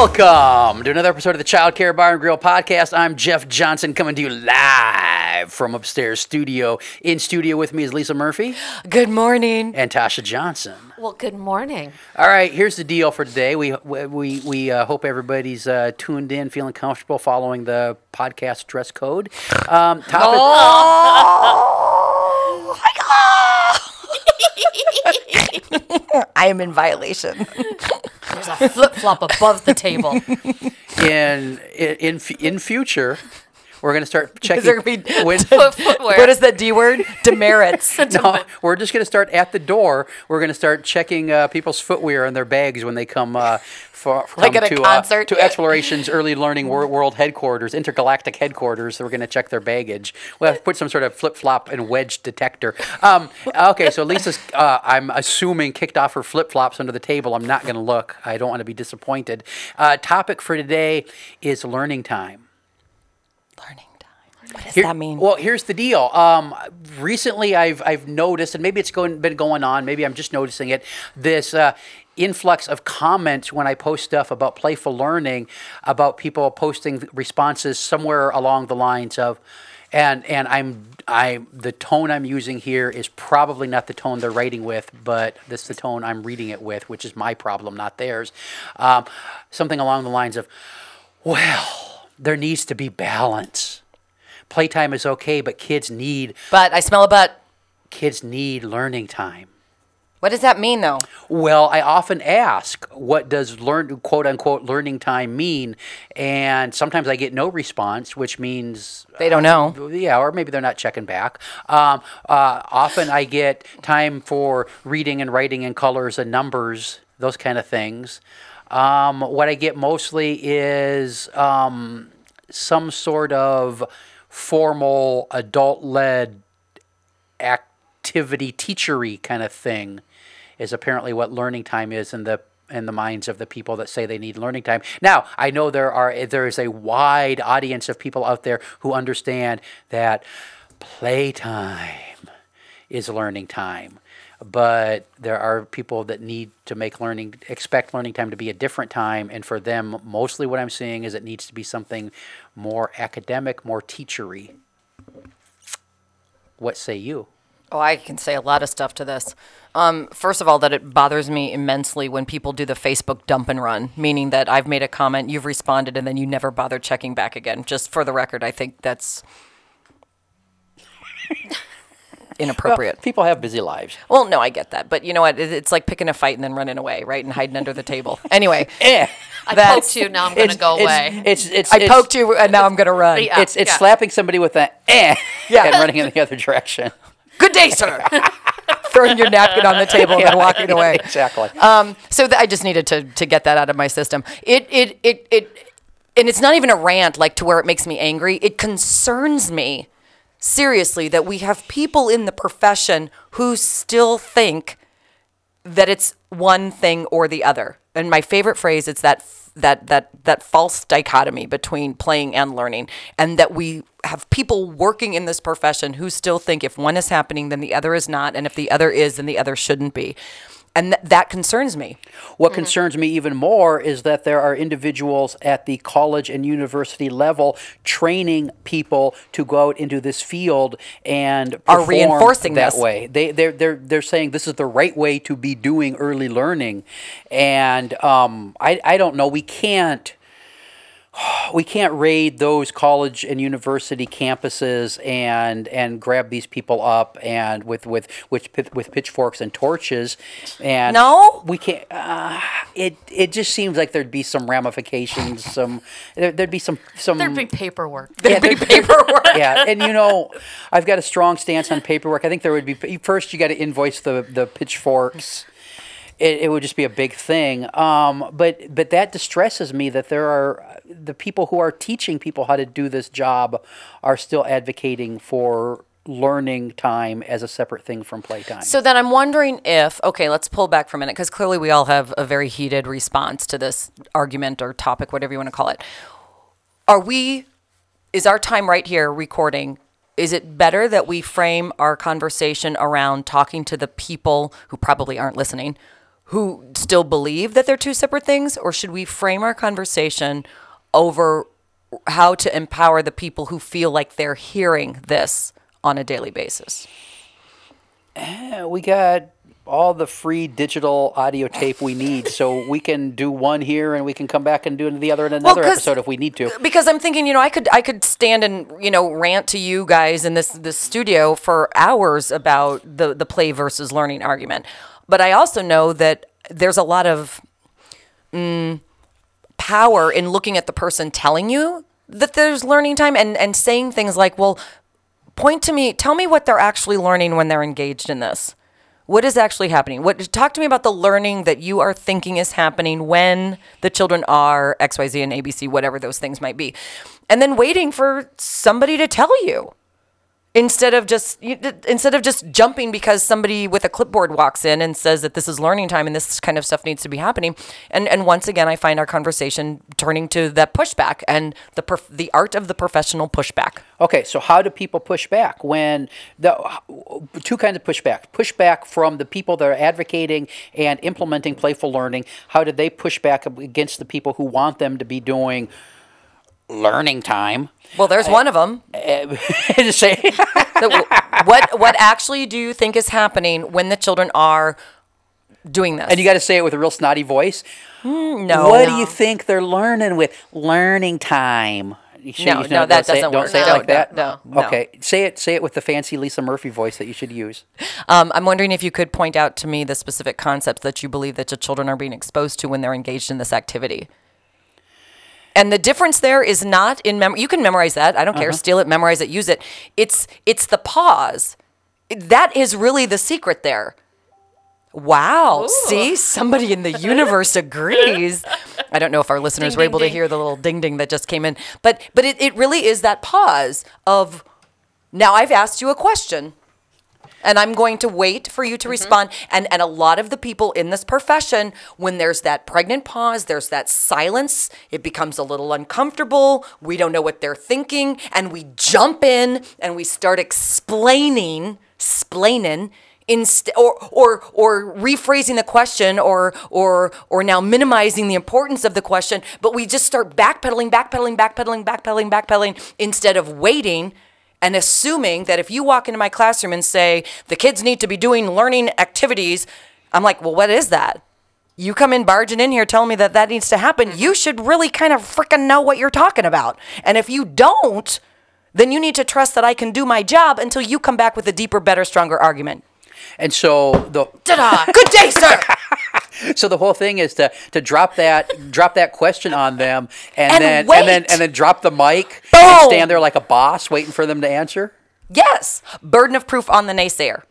Welcome to another episode of the Child Care Bar and Grill podcast. I'm Jeff Johnson coming to you live from upstairs studio. In studio with me is Lisa Murphy. Good morning. And Tasha Johnson. Well, good morning. All right, here's the deal for today. We hope everybody's tuned in, feeling comfortable, following the podcast dress code. I am in violation. There's a flip-flop above the table. In future, we're going to start checking. Is there going to be footwear? What is that D word? Demerits. No, we're just going to start at the door. We're going to start checking people's footwear in their bags when they come Like at a concert? To Exploration's Early Learning World Headquarters, Intergalactic Headquarters. So we're going to check their baggage. We'll have to put some sort of flip-flop and wedge detector. Okay, so Lisa's, I'm assuming, kicked off her flip-flops under the table. I'm not going to look. I don't want to be disappointed. Topic for today is learning time. Learning time. What does that mean? Well, here's the deal. Recently, I've noticed, and maybe it's been going on. Maybe I'm just noticing it. This influx of comments when I post stuff about playful learning, about people posting responses somewhere along the lines of, and the tone I'm using here is probably not the tone they're writing with, but this is the tone I'm reading it with, which is my problem, not theirs. Something along the lines of, well, there needs to be balance. Playtime is okay, but But I smell a butt. Kids need learning time. What does that mean, though? Well, I often ask, what does quote unquote learning time mean? And sometimes I get no response, which means They don't know. Yeah, or maybe they're not checking back. Often I get time for reading and writing and colors and numbers, those kind of things. What I get mostly is some sort of formal adult-led activity teachery kind of thing is apparently what learning time is in the minds of the people that say they need learning time. Now, I know there is a wide audience of people out there who understand that playtime is learning time. But there are people that need to expect learning time to be a different time. And for them, mostly what I'm seeing is it needs to be something more academic, more teachery. What say you? Oh, I can say a lot of stuff to this. First of all, that it bothers me immensely when people do the Facebook dump and run, meaning that I've made a comment, you've responded, and then you never bother checking back again. Just for the record, I think that's inappropriate. Well, people have busy lives. Well, no, I get that. But you know what? It's like picking a fight and then running away, right? And hiding under the table. Anyway. I poked you, now I'm going to go away. I poked you, and now I'm going to run. Yeah. It's slapping somebody with an and running in the other direction. Good day, sir. Throwing your napkin on the table and then walking away. Exactly. I just needed to get that out of my system. And it's not even a rant, like to where it makes me angry. It concerns me, seriously, that we have people in the profession who still think that it's one thing or the other. And my favorite phrase, it's that false dichotomy between playing and learning, and that we have people working in this profession who still think if one is happening, then the other is not, and if the other is, then the other shouldn't be. And that concerns me. What concerns me even more is that there are individuals at the college and university level training people to go out into this field and are reinforcing that this way. They're saying this is the right way to be doing early learning, and I don't know. We can't raid those college and university campuses and grab these people up and with pitchforks and torches. And no, we can't. It just seems like there'd be some ramifications. There'd be some. There'd be paperwork. There'd be paperwork. Yeah, and I've got a strong stance on paperwork. I think there would be first you got to invoice the pitchforks. It would just be a big thing. But that distresses me that there are the people who are teaching people how to do this job are still advocating for learning time as a separate thing from playtime. So then I'm wondering okay, let's pull back for a minute, because clearly we all have a very heated response to this argument or topic, whatever you want to call it. Is our time right here recording, is it better that we frame our conversation around talking to the people who probably aren't listening, who still believe that they're two separate things, or should we frame our conversation over how to empower the people who feel like they're hearing this on a daily basis? We got all the free digital audio tape we need, so we can do one here and we can come back and do the other in another episode if we need to. Because I'm thinking, I could stand and rant to you guys in this studio for hours about the play versus learning argument. But I also know that there's a lot of power in looking at the person telling you that there's learning time and saying things like, well, tell me what they're actually learning when they're engaged in this. What is actually happening? Talk to me about the learning that you are thinking is happening when the children are XYZ and ABC, whatever those things might be. And then waiting for somebody to tell you. Instead of just jumping because somebody with a clipboard walks in and says that this is learning time and this kind of stuff needs to be happening. And once again, I find our conversation turning to that pushback and the art of the professional pushback. Okay, so how do people push back when two kinds of pushback? Pushback from the people that are advocating and implementing playful learning. How do they push back against the people who want them to be doing learning time? Well, there's one of them. What actually do you think is happening when the children are doing this? And you got to say it with a real snotty voice. No. What do you think they're learning with learning time? No, that doesn't work. Don't say it like that? No. Okay. Say it with the fancy Lisa Murphy voice that you should use. I'm wondering if you could point out to me the specific concepts that you believe that your children are being exposed to when they're engaged in this activity. And the difference there is not in memory. You can memorize that. I don't care. Steal it, memorize it, use it. It's the pause. That is really the secret there. Wow. Ooh. See, somebody in the universe agrees. I don't know if our listeners were able to hear the little ding ding that just came in. But it really is that pause of, now I've asked you a question. And I'm going to wait for you to respond. And a lot of the people in this profession, when there's that pregnant pause, there's that silence, it becomes a little uncomfortable. We don't know what they're thinking. And we jump in and we start explaining, or rephrasing the question or now minimizing the importance of the question. But we just start backpedaling instead of waiting and assuming that if you walk into my classroom and say, the kids need to be doing learning activities, I'm like, well, what is that? You come in barging in here telling me that needs to happen. You should really kind of freaking know what you're talking about. And if you don't, then you need to trust that I can do my job until you come back with a deeper, better, stronger argument. And so Ta-da! Good day, sir! So the whole thing is to drop that question on them and then drop the mic and stand there like a boss waiting for them to answer? Yes. Burden of proof on the naysayer.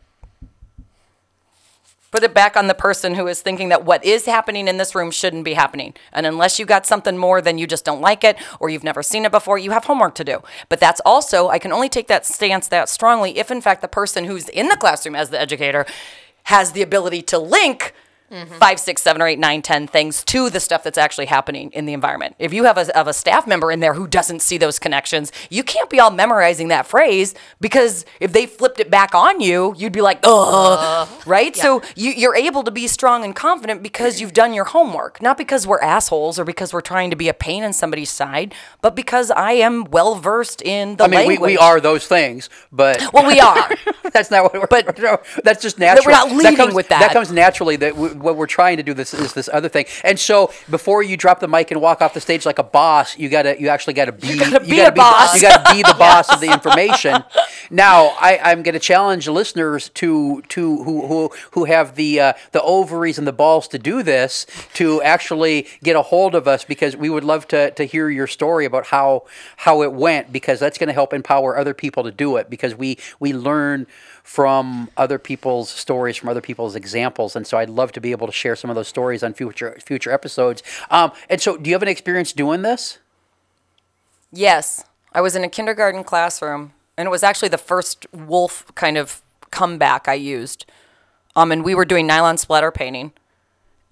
Put it back on the person who is thinking that what is happening in this room shouldn't be happening. And unless you got something more than you just don't like it or you've never seen it before, you have homework to do. But that's also, I can only take that stance that strongly if in fact the person who's in the classroom as the educator has the ability to link 5, 6, 7, or 8, 9, 10 things to the stuff that's actually happening in the environment. If you have a staff member in there who doesn't see those connections, you can't be all memorizing that phrase because if they flipped it back on you, you'd be like, ugh, right? Yeah. So you're able to be strong and confident because you've done your homework, not because we're assholes or because we're trying to be a pain in somebody's side, but because I am well-versed in the language. We are those things, but... Well, we are. That's not what we're... But no, that's just natural. We're not leading with that. That comes naturally. What we're trying to do is this other thing. And so before you drop the mic and walk off the stage like a boss, you actually got to be the boss. You got to be the boss of the information. Now, I'm going to challenge listeners who have the ovaries and the balls to do this to actually get a hold of us because we would love to hear your story about how it went because that's going to help empower other people to do it because we learn from other people's stories, from other people's examples. And so I'd love to be able to share some of those stories on future episodes. And so do you have an experience doing this? Yes. I was in a kindergarten classroom, and it was actually the first wolf kind of comeback I used. And we were doing nylon splatter painting.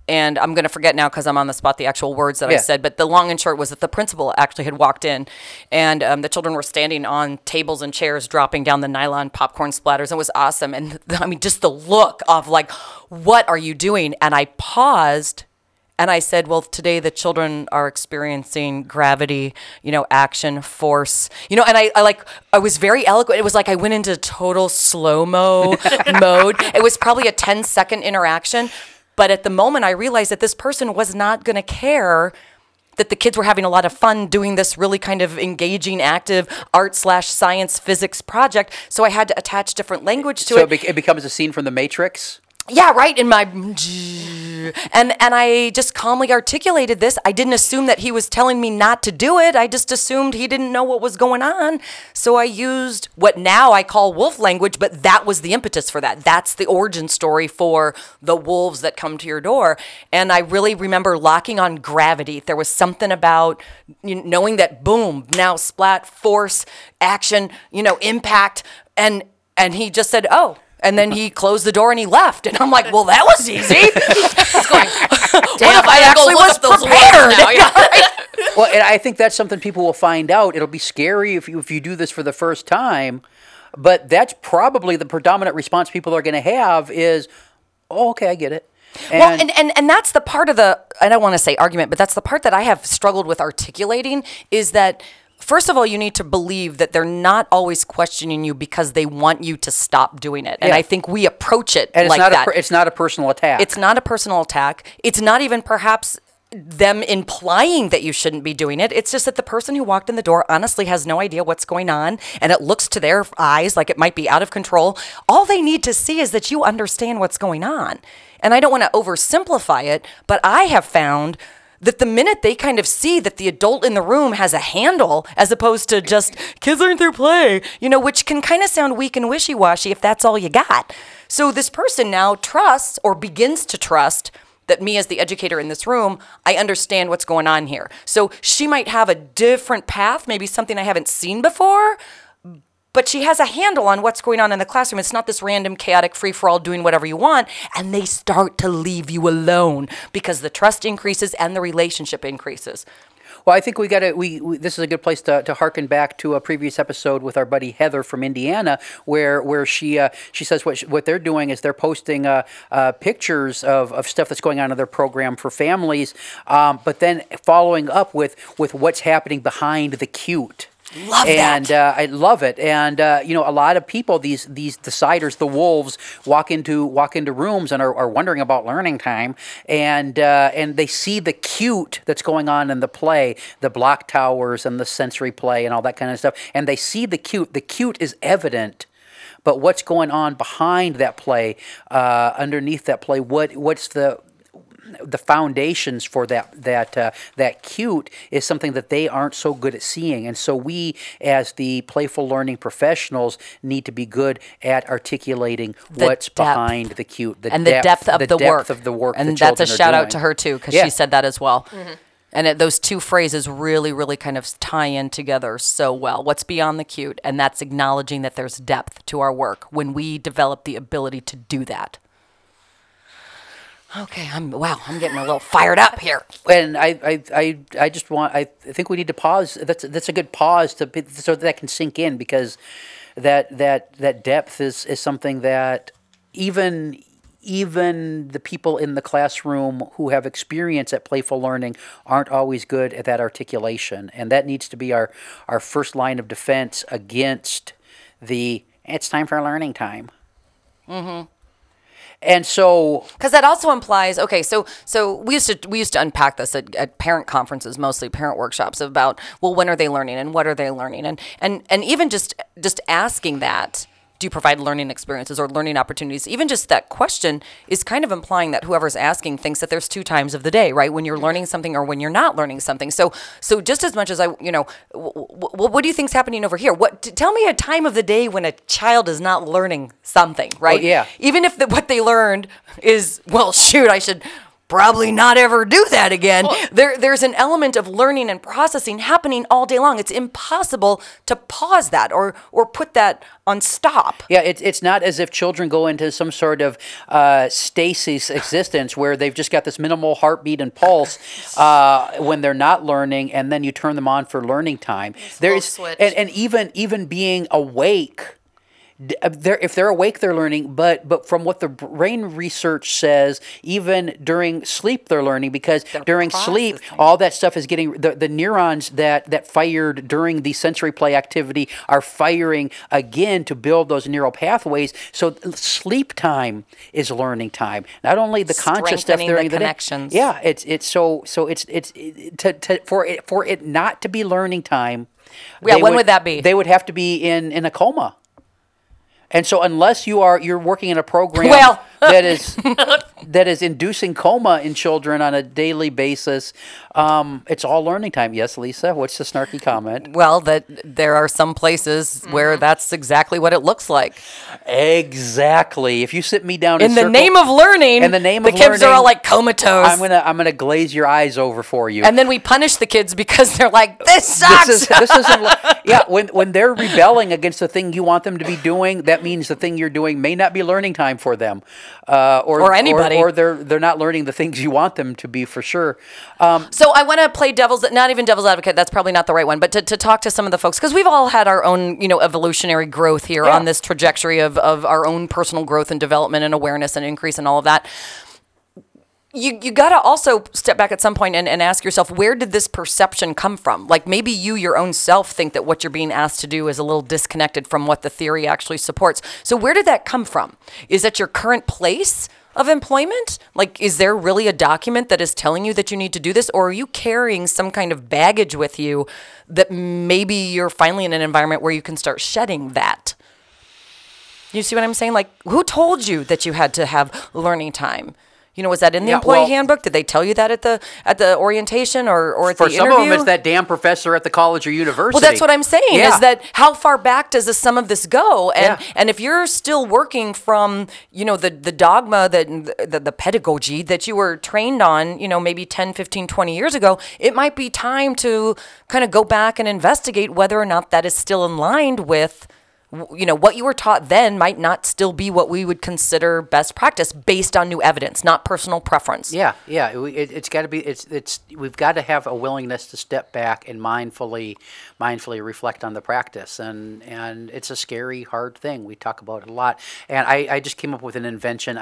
and I'm going to forget now because I'm on the spot the actual words that I said, but the long and short was that the principal actually had walked in, and the children were standing on tables and chairs dropping down the nylon popcorn splatters. It was awesome. And I mean, just the look of like, what are you doing? And I paused and I said, well, today the children are experiencing gravity, action, force, and I was very eloquent. It was like I went into total slow-mo mode. It was probably a 10-second interaction. But at the moment, I realized that this person was not going to care that the kids were having a lot of fun doing this really kind of engaging, active art/science physics project. So I had to attach different language to it. So it becomes a scene from The Matrix? Yeah, right. In my and I just calmly articulated this. I didn't assume that he was telling me not to do it. I just assumed he didn't know what was going on. So I used what now I call wolf language, but that was the impetus for that. That's the origin story for the wolves that come to your door. And I really remember locking on gravity. There was something about knowing that boom, now splat, force, action, impact, and he just said, "Oh." And then he closed the door and he left. And I'm like, well, that was easy. What if I actually was prepared? Now, yeah. Well, and I think that's something people will find out. It'll be scary if you do this for the first time. But that's probably the predominant response people are going to have is, oh, okay, I get it. And that's the part of I don't want to say argument, but that's the part that I have struggled with articulating is that, first of all, you need to believe that they're not always questioning you because they want you to stop doing it. And I think we approach it and like that. It's not a personal attack. It's not a personal attack. It's not even perhaps them implying that you shouldn't be doing it. It's just that the person who walked in the door honestly has no idea what's going on, and it looks to their eyes like it might be out of control. All they need to see is that you understand what's going on. And I don't want to oversimplify it, but I have found that the minute they kind of see that the adult in the room has a handle as opposed to just kids learn through play, which can kind of sound weak and wishy-washy if that's all you got. So this person now trusts or begins to trust that me as the educator in this room, I understand what's going on here. So she might have a different path, maybe something I haven't seen before, but she has a handle on what's going on in the classroom. It's not this random, chaotic, free-for-all doing whatever you want, and they start to leave you alone because the trust increases and the relationship increases. Well, I think we got to. This is a good place to harken back to a previous episode with our buddy Heather from Indiana, where she says what they're doing is they're posting pictures of stuff that's going on in their program for families, but then following up with what's happening behind the cute. Love that. And I love it. And a lot of people, these deciders, the wolves, walk into rooms and are wondering about learning time, and they see the cute that's going on in the play, the block towers and the sensory play and all that kind of stuff, and they see the cute. The cute is evident. But what's going on behind that play, underneath that play? What's the foundations for that cute is something that they aren't so good at seeing. And so we, as the playful learning professionals, need to be good at articulating what's behind the cute, the depth of the work. And that's a shout out to her too, because she said that as well. Mm-hmm. And those two phrases really, really kind of tie in together so well. What's beyond the cute? And that's acknowledging that there's depth to our work when we develop the ability to do that. Okay, I'm getting a little fired up here. And I think we need to pause. That's a good pause so that can sink in, because that depth is something that even the people in the classroom who have experience at playful learning aren't always good at that articulation, and that needs to be our first line of defense against it's time for learning time. Mm-hmm. And so, because that also implies, okay, so we used to unpack this at parent conferences, mostly parent workshops, about, well, when are they learning and what are they learning, and even just asking that, do you provide learning experiences or learning opportunities? Even just that question is kind of implying that whoever's asking thinks that there's two times of the day, right? When you're learning something or when you're not learning something. So just as much as what do you think's happening over here? Tell me a time of the day when a child is not learning something, right? Oh, yeah. Even if what they learned is, well, shoot, I should probably not ever do that again. There's an element of learning and processing happening all day long. It's impossible to pause that or put that on stop. Yeah, it's not as if children go into some sort of stasis existence where they've just got this minimal heartbeat and pulse when they're not learning, and then you turn them on for learning time. There's switch. and even being awake. If they're awake, they're learning. But from what the brain research says, even during sleep, they're learning, because during sleep, all that stuff is getting the neurons that fired during the sensory play activity are firing again to build those neural pathways. So sleep time is learning time. Not only the conscious stuff during the connections. day. Yeah, for it not to be learning time. Yeah, when would that be? They would have to be in a coma. And so unless you're working in a program that is inducing coma in children on a daily basis, it's all learning time. Yes, Lisa, what's the snarky comment? Well, that there are some places where that's exactly what it looks like. Exactly. If you sit me down in the name of learning, the kids are all like comatose. I'm gonna glaze your eyes over for you. And then we punish the kids because they're like, this sucks. This isn't. Yeah, when they're rebelling against the thing you want them to be doing, that means the thing you're doing may not be learning time for them, or anybody, or they're not learning the things you want them to be, for sure. So I want to play not even devil's advocate. That's probably not the right one, but to talk to some of the folks, because we've all had our own evolutionary growth here on this trajectory of our own personal growth and development and awareness and increase and all of that. You got to also step back at some point and ask yourself, where did this perception come from? Like, maybe you, your own self, think that what you're being asked to do is a little disconnected from what the theory actually supports. So where did that come from? Is that your current place of employment? Like, is there really a document that is telling you that you need to do this? Or are you carrying some kind of baggage with you that maybe you're finally in an environment where you can start shedding that? You see what I'm saying? Like, who told you that you had to have learning time? Was that in the employee handbook? Did they tell you that at the orientation or at the interview? For some of them, it's that damn professor at the college or university. Well, that's what I'm saying, is that how far back does some of this go? And if you're still working from, the dogma, the pedagogy that you were trained on, maybe 10, 15, 20 years ago, it might be time to kind of go back and investigate whether or not that is still in line with what you were taught then might not still be what we would consider best practice based on new evidence, not personal preference. Yeah. It's got to be. We've got to have a willingness to step back and mindfully reflect on the practice, and it's a scary, hard thing. We talk about it a lot, and I just came up with an invention.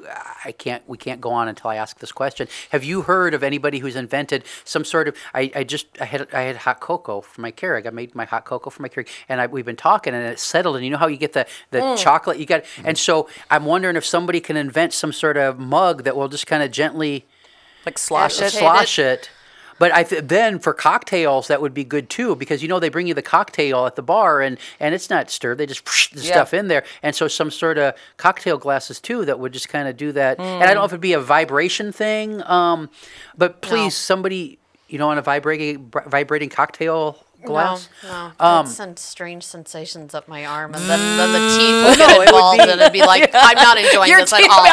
We can't go on until I ask this question. Have you heard of anybody who's invented some sort of? I had hot cocoa for my Keurig. I made my hot cocoa for my Keurig, and we've been talking, and it's settled. And you know how you get the chocolate? You got, and so I'm wondering if somebody can invent some sort of mug that will just kind of gently like slosh it. But then for cocktails, that would be good too, because they bring you the cocktail at the bar and it's not stirred. They just push the stuff in there. And so some sort of cocktail glasses too that would just kind of do that. And I don't know if it'd be a vibration thing, but please, somebody, on a vibrating cocktail glass. No. I'd send strange sensations up my arm, and then the teeth would get involved, and it'd be like, I'm not enjoying this at all.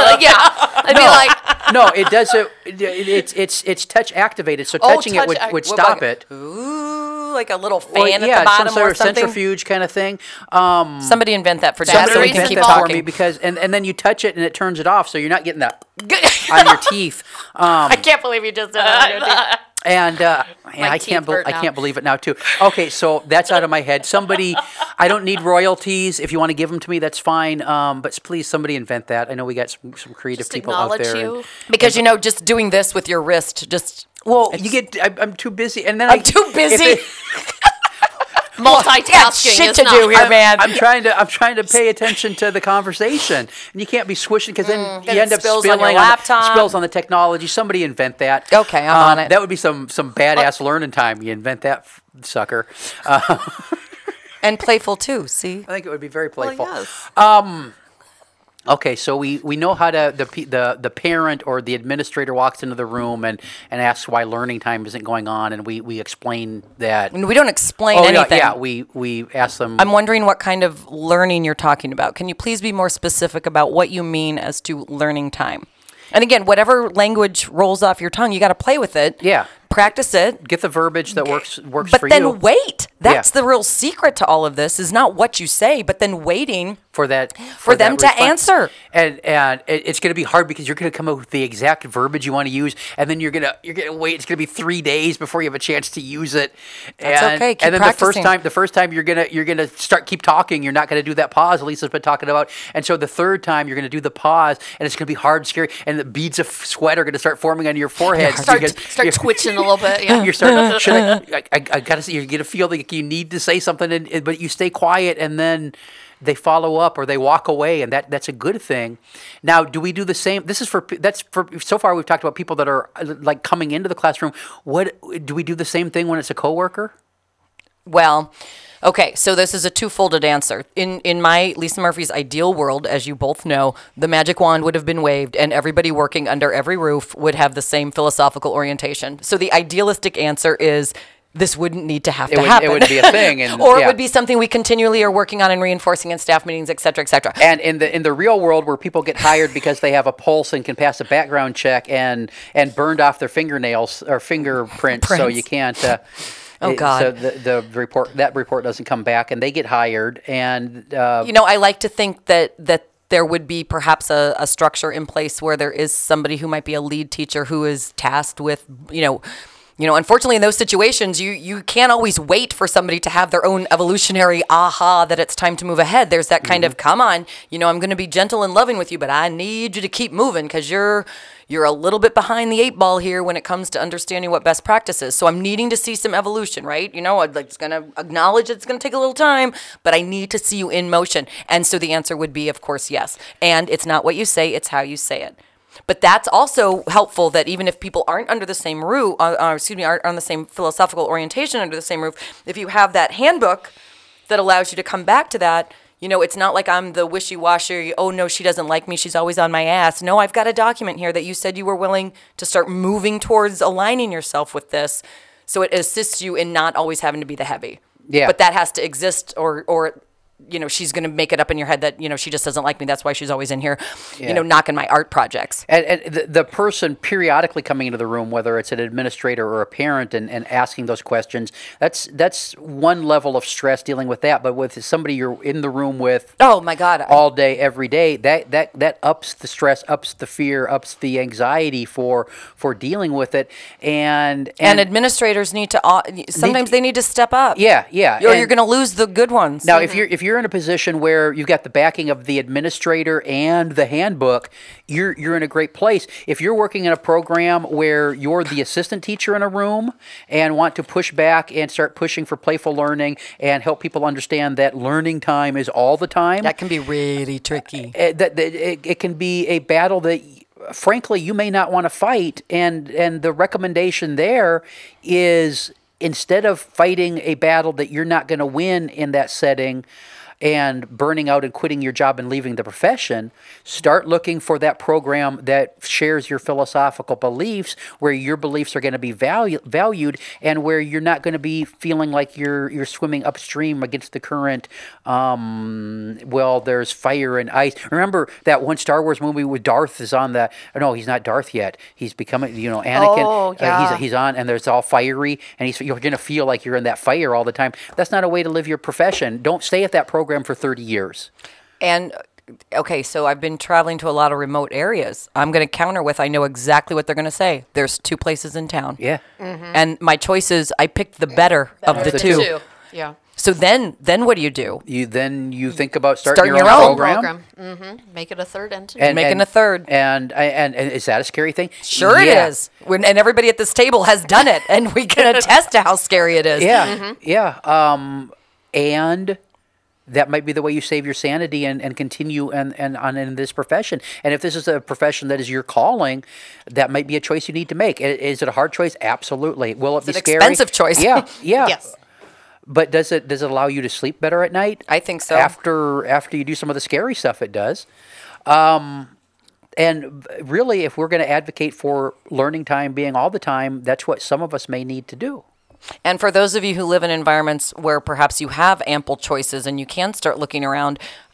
I'd be like, no, it does. It's touch activated, so touching it would stop it. Ooh, like a little fan at the bottom, some sort of something? Centrifuge kind of thing. Somebody invent that for Dad so we can keep talking. For me, because and then you touch it and it turns it off, so you're not getting that on your teeth. I can't believe you just did that on your teeth. And I can't believe it now too. Okay, so that's out of my head. Somebody, I don't need royalties. If you want to give them to me, that's fine. But please, somebody invent that. I know we got some creative people out there. Because just doing this with your wrist, I'm too busy, and then I'm too busy. Multitasking shit to do here, man. I'm trying to pay attention to the conversation, and you can't be swishing because then you end up spilling on your laptop. Spills on the technology. Somebody invent that. Okay, I'm on it. That would be some badass learning time. You invent that, sucker. And playful too. See, I think it would be very playful. Well, yes. Okay, so we know how the parent or the administrator walks into the room and asks why learning time isn't going on, and we explain that. We don't explain anything. Yeah, we ask them. I'm wondering what kind of learning you're talking about. Can you please be more specific about what you mean as to learning time? And again, whatever language rolls off your tongue, you got to play with it. Yeah. Practice it. Get the verbiage that works But for then you. wait. That's Yeah. the real secret to all of this is not what you say, but then waiting for that for them that to response. answer. And it's going to be hard because you're going to come up with the exact verbiage you want to use, and then you're gonna wait. It's going to be 3 days before you have a chance to use it. That's okay. Keep and then practicing. the first time you're gonna keep talking. You're not going to do that pause Lisa's been talking about. And so the third time you're going to do the pause, and it's going to be hard, and scary, and the beads of sweat are going to start forming on your forehead. Start twitching a little bit. Yeah. You're starting. Should I gotta see. You're gonna feel like you need to say something, but you stay quiet, and then they follow up or they walk away, and that's a good thing. Now, do we do the same? That's for so far we've talked about people that are like coming into the classroom. What do we do the same thing when it's a coworker? Well, okay, so this is a two-folded answer. In my Lisa Murphy's ideal world, as you both know, the magic wand would have been waved and everybody working under every roof would have the same philosophical orientation. So the idealistic answer is this wouldn't need to happen. It would be a thing. And, or it would be something we continually are working on and reinforcing in staff meetings, et cetera, et cetera. And in the real world where people get hired because they have a pulse and can pass a background check and burned off their fingernails or fingerprints, so you can't... Oh God! So the report doesn't come back, and they get hired. And I like to think that there would be perhaps a structure in place where there is somebody who might be a lead teacher who is tasked with, unfortunately in those situations, you can't always wait for somebody to have their own evolutionary aha that it's time to move ahead. There's that kind of, come on, I'm going to be gentle and loving with you, but I need you to keep moving because you're a little bit behind the 8 ball here when it comes to understanding what best practice is. So I'm needing to see some evolution, right? I'd like going to acknowledge it's going to take a little time, but I need to see you in motion. And so the answer would be, of course, yes. And it's not what you say, it's how you say it. But that's also helpful that even if people aren't under the same roof, aren't on the same philosophical orientation under the same roof, if you have that handbook that allows you to come back to that, it's not like I'm the wishy-washy, oh, no, she doesn't like me, she's always on my ass. No, I've got a document here that you said you were willing to start moving towards aligning yourself with this, so it assists you in not always having to be the heavy. Yeah. But that has to exist or she's going to make it up in your head that, she just doesn't like me. That's why she's always in here, knocking my art projects. And the person periodically coming into the room, whether it's an administrator or a parent, and asking those questions, that's one level of stress dealing with that. But with somebody you're in the room with, oh my God, all day, every day, that ups the stress, ups the fear, ups the anxiety for dealing with it. And administrators need to sometimes they need to step up. Yeah. Or you're going to lose the good ones. Now, if you're in a position where you've got the backing of the administrator and the handbook, you're in a great place. If you're working in a program where you're the assistant teacher in a room and want to push back and start pushing for playful learning and help people understand that learning time is all the time, that can be really tricky. It can be a battle that, frankly, you may not want to fight. And the recommendation there is, instead of fighting a battle that you're not going to win in that setting and burning out and quitting your job and leaving the profession, start looking for that program that shares your philosophical beliefs, where your beliefs are going to be valued, and where you're not going to be feeling like you're swimming upstream against the current. There's fire and ice. Remember that one Star Wars movie with Darth is on the? No, he's not Darth yet. He's becoming, Anakin. Oh, yeah. He's on, and there's all fiery, and you're going to feel like you're in that fire all the time. That's not a way to live your profession. Don't stay at that program for 30 years. And okay, so I've been traveling to a lot of remote areas. I'm going to counter with, I know exactly what they're going to say. There's 2 places in town. Yeah. Mm-hmm. And my choice is I picked the better of the two. Yeah. So then what do you do? You think about starting your own program. Mm-hmm. Make it a third entity. And making a third. And is that a scary thing? Sure, yeah. it is. And everybody at this table has done it, and we can attest to how scary it is. Yeah, and that might be the way you save your sanity and continue and on in this profession. And if this is a profession that is your calling, that might be a choice you need to make. Is it a hard choice? Absolutely. Will it be scary? Expensive choice. Yeah. Yes. But does it allow you to sleep better at night? I think so. After you do some of the scary stuff, it does. And really, if we're going to advocate for learning time being all the time, that's what some of us may need to do. And for those of you who live in environments where perhaps you have ample choices and you can start looking around,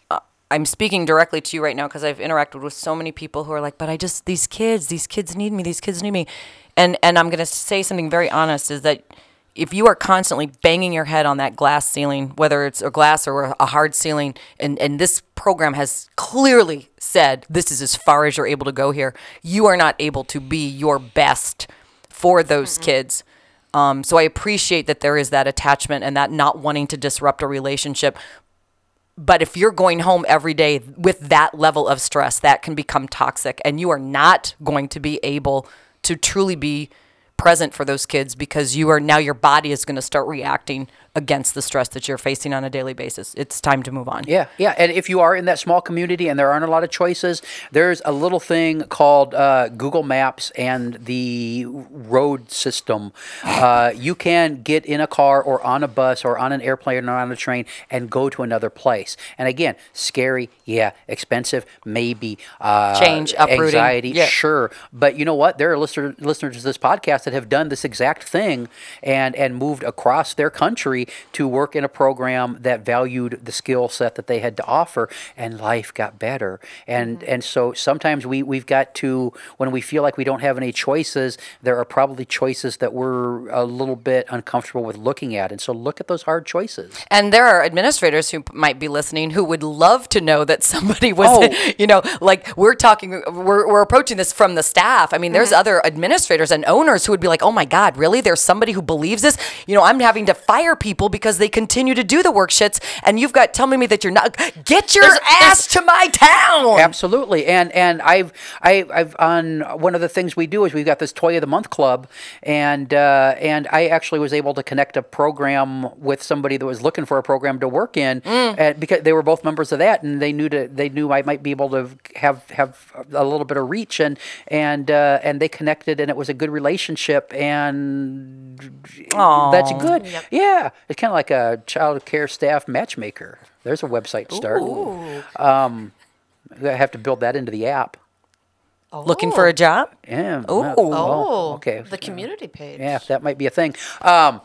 I'm speaking directly to you right now because I've interacted with so many people who are like, but these kids need me. And I'm going to say something very honest is that if you are constantly banging your head on that glass ceiling, whether it's a glass or a hard ceiling, and this program has clearly said this is as far as you're able to go here, you are not able to be your best for those kids. So I appreciate that there is that attachment and that not wanting to disrupt a relationship. But if you're going home every day with that level of stress, that can become toxic, and you are not going to be able to truly be present for those kids because your body is going to start reacting against the stress that you're facing on a daily basis. It's time to move on. Yeah. And if you are in that small community and there aren't a lot of choices, there's a little thing called Google Maps and the road system. You can get in a car or on a bus or on an airplane or on a train and go to another place. And again, scary, yeah. Expensive, maybe. Change, uprooting. Anxiety, yeah. Sure. But you know what? There are listeners to this podcast that have done this exact thing and moved across their country to work in a program that valued the skill set that they had to offer, and life got better. And so sometimes we've got to, when we feel like we don't have any choices, there are probably choices that we're a little bit uncomfortable with looking at. And so look at those hard choices. And there are administrators who might be listening who would love to know that somebody was, like we're approaching this from the staff. I mean, there's other administrators and owners who would be like, oh my God, really? There's somebody who believes this? I'm having to fire people because they continue to do the work shits, and you've got telling me that you're not. Get your ass to my town. Absolutely. And I've on one of the things we do is we've got this Toy of the Month club, and I actually was able to connect a program with somebody that was looking for a program to work in, because they were both members of that, and they knew I might be able to have a little bit of reach, and they connected, and it was a good relationship, and that's good. Yep. Yeah. It's kind of like a child care staff matchmaker. There's a website to start. I have to build that into the app. Looking for a job? Yeah. Okay. The community page. Yeah, that might be a thing. We're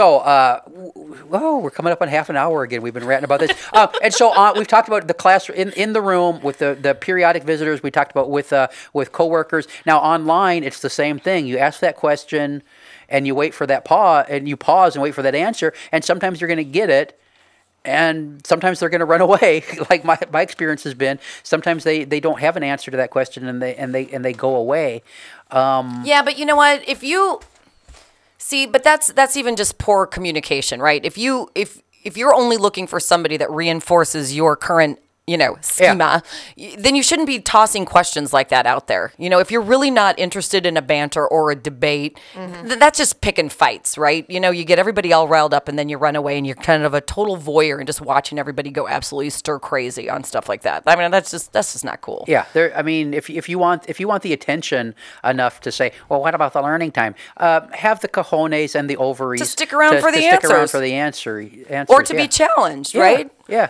coming up on half an hour again. We've been ranting about this. And so we've talked about the class in the room with the periodic visitors. We talked about with coworkers. Now online, it's the same thing. You ask that question, and you wait for that pause, and you pause and wait for that answer. And sometimes you're going to get it, and sometimes they're going to run away. Like my experience has been, sometimes they don't have an answer to that question, and they go away. Yeah, but you know what? If you see, but that's even just poor communication, right? If you're only looking for somebody that reinforces your current schema, then you shouldn't be tossing questions like that out there. If you're really not interested in a banter or a debate, that's just picking fights, right? You get everybody all riled up, and then you run away, and you're kind of a total voyeur and just watching everybody go absolutely stir crazy on stuff like that. I mean, that's just not cool. Yeah, if you want the attention enough to say, well, what about the learning time? Have the cojones and the ovaries to stick around for the answers. Stick around for the answers, or to be challenged, right? Yeah.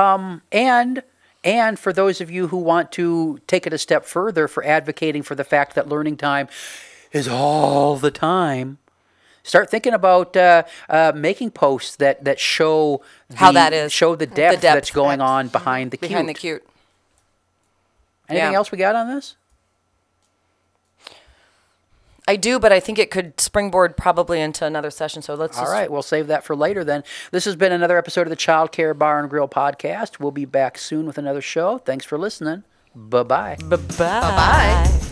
And for those of you who want to take it a step further for advocating for the fact that learning time is all the time, start thinking about making posts that show how that is, show the depth that's going on behind the cute. Behind the cute. Anything else we got on this? I do, but I think it could springboard probably into another session. So let's. All right, we'll save that for later then. This has been another episode of the Child Care Bar and Grill podcast. We'll be back soon with another show. Thanks for listening. Bye-bye. Bye-bye. Bye-bye.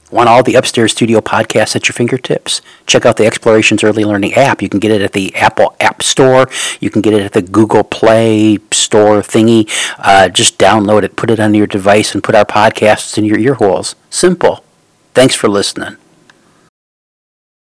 Want all the Upstairs Studio podcasts at your fingertips? Check out the Explorations Early Learning app. You can get it at the Apple App Store. You can get it at the Google Play Store thingy. Just download it, put it on your device, and put our podcasts in your ear holes. Simple. Thanks for listening.